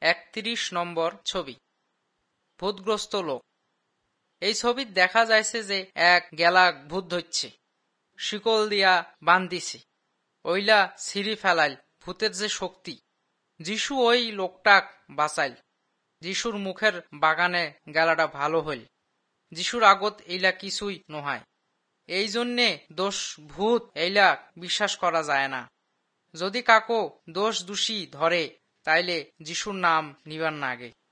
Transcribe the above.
31 নম্বর ছবি। ভূতগ্রস্ত লোক। এই ছবিত দেখা যাইছে যে এক গেলাক ভূত ধরছে, শিকল দিয়া বান্ধিছে, ওইলা ছিঁড়ি ফেলাইল। ভূতের যে শক্তি! যিশু ওই লোকটাক বাঁচাইল। যিশুর মুখের বাগানে গেলাটা ভালো হইল। যিশুর আগত এইলা কিছুই নহায়। এই জন্যে দোষ ভূত এইলা বিশ্বাস করা যায় না। যদি কাকো দোষ দোষী ধরে তাইলে যিশুর নাম নিবার নাগে।